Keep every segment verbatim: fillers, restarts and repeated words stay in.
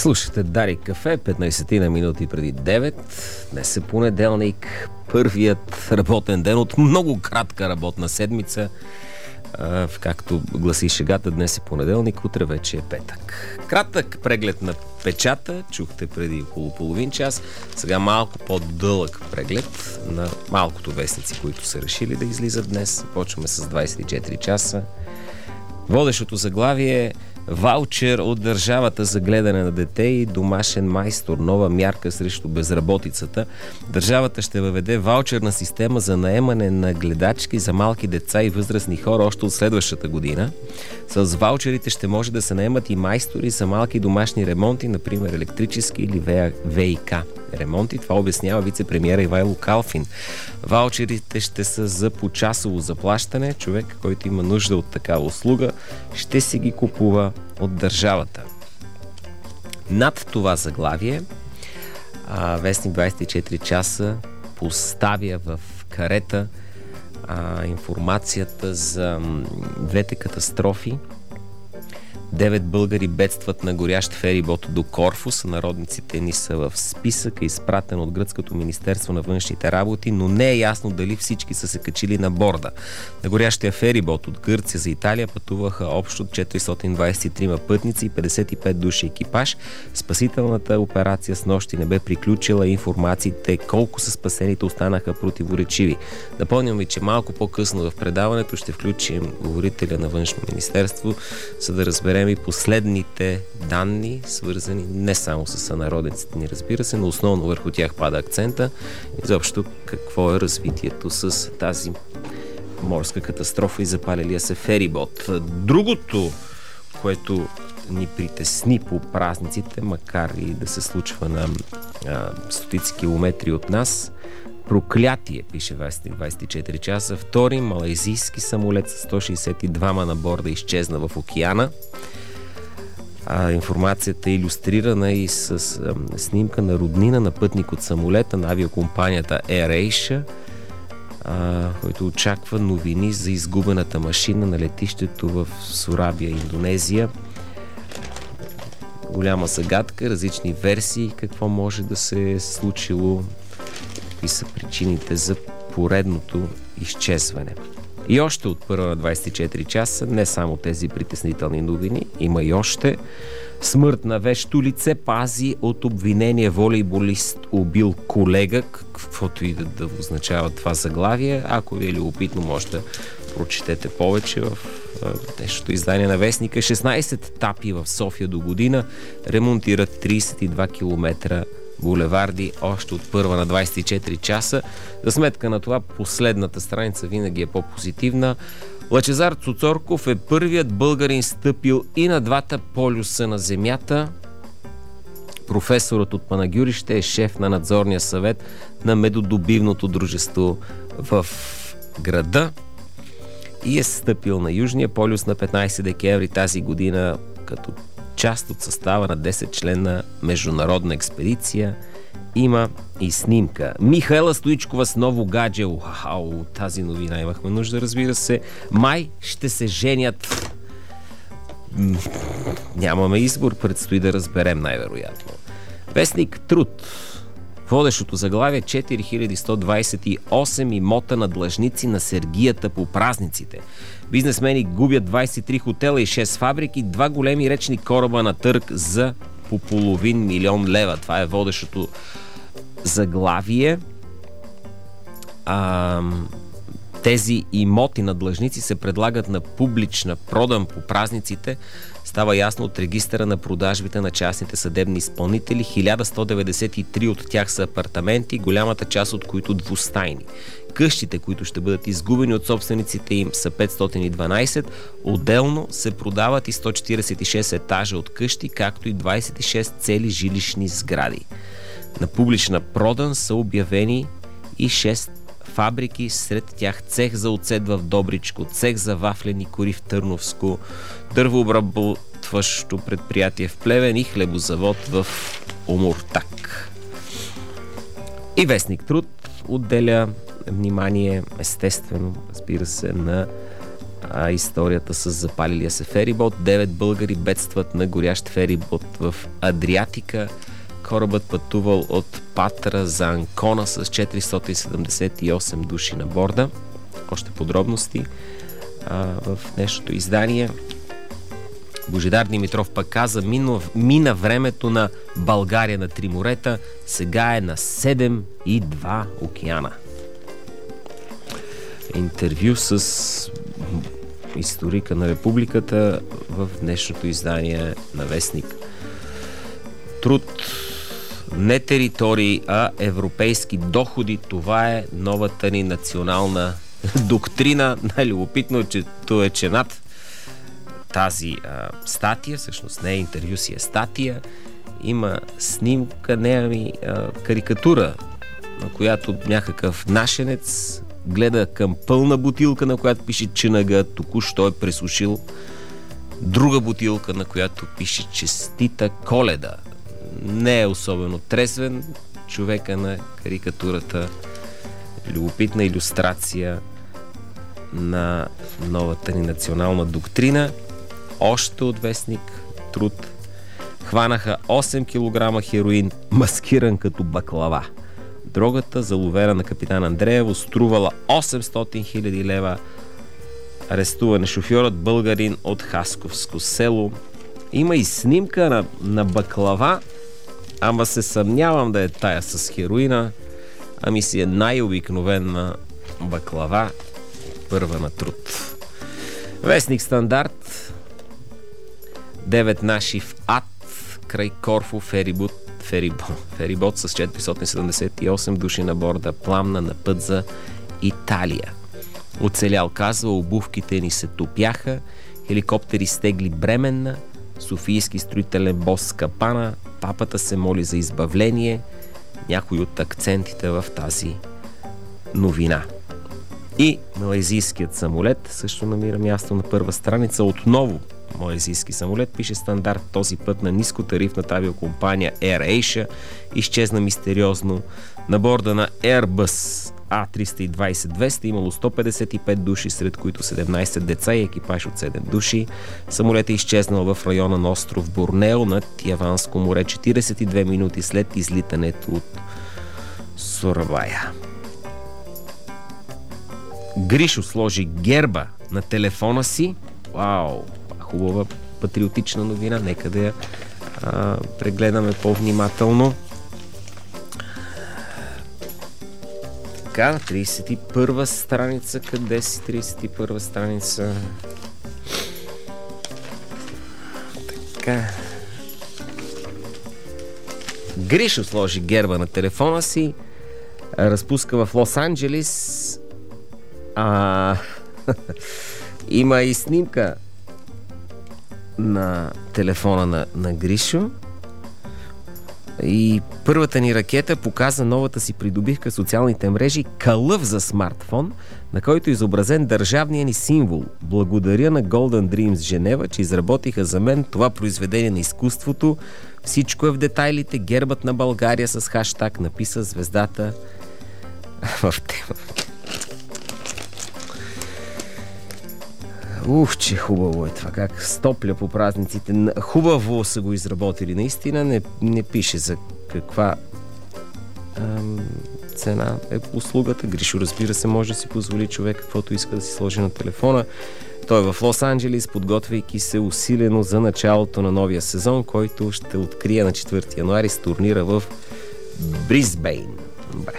Слушате Дарик кафе, петнайсет на минути преди девет. Днес е понеделник, първият работен ден от много кратка работна седмица. А, както гласи шегата, днес е понеделник, утре вече е петък. Кратък преглед на печата, чухте преди около половин час. Сега малко по-дълъг преглед на малкото вестници, които са решили да излизат днес. Почваме с двайсет и четири часа. Водещото заглавие: ваучер от държавата за гледане на дете и домашен майстор. Нова мярка срещу безработицата. Държавата ще въведе ваучерна система за наемане на гледачки за малки деца и възрастни хора още от следващата година. С ваучерите ще може да се наемат и майстори за малки домашни ремонти, например електрически или ВиК ремонти. Това обяснява вице-премиера Ивайло Калфин. Ваучерите ще са за почасово заплащане. Човек, който има нужда от такава услуга, ще си ги купува от държавата. Над това заглавие а, вестник двайсет и четири часа поставя в карета а, информацията за м, двете катастрофи. Девет българи бедстват на горящ ферибот до Корфу. Сънародниците ни са в списъка, изпратен от Гръцкото министерство на външните работи, но не е ясно дали всички са се качили на борда. На горящия ферибот от Гърция за Италия пътуваха общо четиристотин двайсет и три пътници и петдесет и пет души екипаж. Спасителната операция с нощи не бе приключила. Информациите колко са спасените останаха противоречиви. Напомням ви, че малко по-късно в предаването ще включим говорителя на външно министерство, за да разберем и последните данни, свързани не само с сънародниците ни, разбира се, но основно върху тях пада акцента. Изобщо какво е развитието с тази морска катастрофа и запалилия се ферибот. Другото, което ни притесни по празниците, макар и да се случва на а, стотици километри от нас, проклятие, пише вестник двайсет и четири часа. Втори малайзийски самолет с сто шейсет и двама на борда изчезна в океана. А, информацията е илюстрирана и с а, снимка на роднина на пътник от самолета на авиокомпанията AirAsia, а, който очаква новини за изгубената машина на летището в Сурабия, Индонезия. Голяма загадка, различни версии какво може да се е случило, какви са причините за поредното изчезване. И още от първа на двайсет и четири часа, не само тези притеснителни новини, има и още. Смърт на вещо лице пази от обвинение волейболист убил колега, каквото и да, да означава това заглавие. Ако ви е любопитно, може да прочетете повече в днешното издание на вестника. шестнайсет тапи в София до година ремонтират трийсет и два километра булеварди още от първа на двайсет и четири часа. За сметка на това, последната страница винаги е по-позитивна. Лъчезар Цуцорков е първият българин стъпил и на двата полюса на земята. Професорът от Панагюрище е шеф на надзорния съвет на медодобивното дружество в града и е стъпил на Южния полюс на петнайсети декември тази година като част от състава на десет членна международна експедиция. Има и снимка. Михаела Стоичкова с ново гадже. Уау, тази новина имахме нужда, разбира се. Май ще се женят. Нямаме избор, предстои да разберем най-вероятно. Вестник Труд. Водещото заглавие: четири хиляди сто двайсет и осем имота на длъжници на Сергията по празниците. Бизнесмени губят двайсет и три хотела и шест фабрики, два големи речни кораба на търг за по половин милион лева. Това е водещото заглавие. А, тези имоти на длъжници се предлагат на публична продан по празниците. Става ясно от регистъра на продажбите на частните съдебни изпълнители. хиляда сто деветдесет и три от тях са апартаменти, голямата част от които двустайни. Къщите, които ще бъдат изгубени от собствениците им, са петстотин и дванайсет. Отделно се продават и сто четирийсет и шест етажа от къщи, както и двайсет и шест цели жилищни сгради. На публична продан са обявени и шест фабрики, сред тях цех за оцет в Добричко, цех за вафлени кори в Търновско, дървообработващо предприятие в Плевен и хлебозавод в Омуртаг. И вестник Труд отделя внимание, естествено, разбира се, на а историята с запалилия се ферибот. Девет българи бедстват на горящ ферибот в Адриатика. Корабът пътувал от Патра за Анкона с четиристотин седемдесет и осем души на борда. Още подробности а, в днешното издание. Божидар Димитров пък каза: мина, мина времето на България на три морета, сега е на седем и два океана. Интервю с историка на републиката в днешното издание на вестник Труд. Не територии, а европейски доходи. Това е новата ни национална доктрина. Най-любопитно, че това е, че над тази а, статия, всъщност не е интервю, си е статия, има снимка, не ами а, карикатура, на която някакъв нашенец гледа към пълна бутилка, на която пише чинага, току-що е пресушил друга бутилка, на която пише честита Коледа. Не е особено трезвен човека на карикатурата. Любопитна илюстрация на новата ни национална доктрина. Още от вестник Труд. Хванаха осем килограма хероин, маскиран като баклава. Дрогата, заловена на капитан Андреево, струвала осемстотин хиляди лева. Арестуван е шофьорът, българин от Хасковско село. Има и снимка на, на баклава, ама се съмнявам да е тая с хероина, ами си е най-обикновена баклава, първа на Труд. Вестник Стандарт. Девет наши в ад край Корфу ферибот, ферибот, ферибот с четиристотин седемдесет и осем души на борда пламна на път за Италия. Оцелял казва: обувките ни се топяха, хеликоптери стегли Бременна, софийски строителен бос капана, папата се моли за избавление. Някои от акцентите в тази новина. И малайзийският самолет също намира място на първа страница. Отново малайзийски самолет, пише Стандарт, този път на нискотарифната авиокомпания Air Asia изчезна мистериозно. На борда на Airbus А триста и двайсет двеста имало сто петдесет и пет души, сред които седемнайсет деца и екипаж от седем души. Самолетът е изчезнал в района на остров Борнео над Яванско море четирийсет и две минути след излитането от Сурабая. Гришо сложи герба на телефона си. Вау! Хубава патриотична новина. Нека да я а, прегледаме по-внимателно. Така, трийсет и първа страница. Къде си трийсет и първа страница? Така. Гришо сложи герба на телефона си. Разпуска в Лос-Анджелис. А, има и снимка на телефона на, на Гришо. И първата ни ракета показа новата си придобивка в социалните мрежи кълъв за смартфон, на който е изобразен държавния ни символ. Благодаря на Golden Dreams Женева, че изработиха за мен това произведение на изкуството. Всичко е в детайлите. Гербът на България с хаштаг, написа звездата в тема. Ух, че хубаво е това, как стопля по празниците. Хубаво са го изработили, наистина. Не, не пише за каква ам, цена е услугата. Гришо, разбира се, може да си позволи човек каквото иска да си сложи на телефона. Той е в Лос-Анджелис, подготвяйки се усилено за началото на новия сезон, който ще открие на четвърти януари с турнира в Бризбейн. Добре.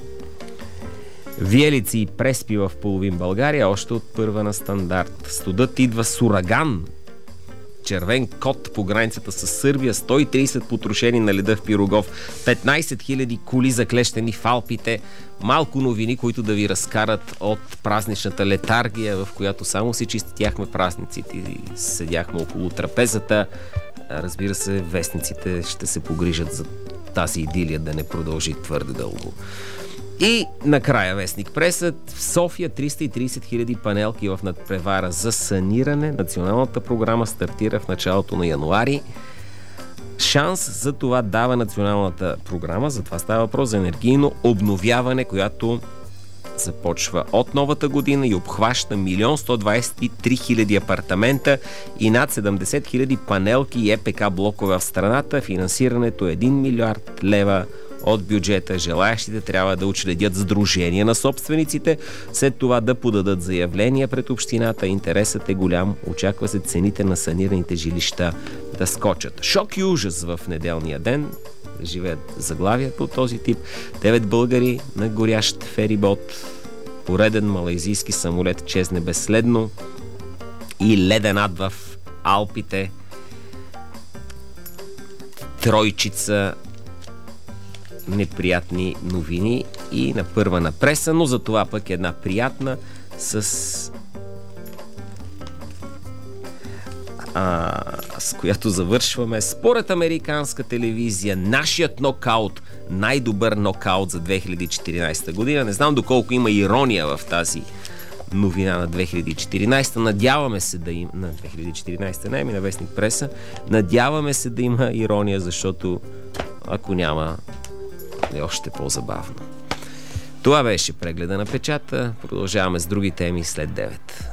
Виелици и преспи в половин България, още от първа на Стандарт. Студът идва с ураган. Червен кот по границата с Сърбия, сто и трийсет потрошени на леда в Пирогов, петнайсет хиляди коли заклещени в Алпите. Малко новини, които да ви разкарат от празничната летаргия, в която само си чистяхме празниците и седяхме около трапезата. Разбира се, вестниците ще се погрижат за тази идилия да не продължи твърде дълго. И накрая вестник Пресът. В София триста и трийсет хиляди панелки в надпревара за саниране. Националната програма стартира в началото на януари. Шанс за това дава националната програма. За това става въпрос за енергийно обновяване, която започва от новата година и обхваща милион сто двадесет и три хиляди апартамента и над седемдесет хиляди панелки и ЕПК блокове в страната. Финансирането е един милиард лева от бюджета. Желаящите трябва да учредят сдружение на собствениците, след това да подадат заявления пред общината. Интересът е голям. Очаква се цените на санираните жилища да скочат. Шок и ужас в неделния ден. Живеят заглавията от този тип. Девет българи на горящ ферибот. Пореден малайзийски самолет чезне безследно. И леден ад в Алпите. Тройчица неприятни новини и на първа на преса, но за това пък една приятна с а, с която завършваме. Според американска телевизия, нашият нокаут, най-добър нокаут за две хиляди и четиринадесета година. Не знам доколко има ирония в тази новина на две хиляди и четиринадесета. Надяваме се да има... На две хиляди и четиринадесета не, ми на Вестник преса. Надяваме се да има ирония, защото ако няма, е още по-забавно. Това беше прегледа на печата. Продължаваме с други теми след девет.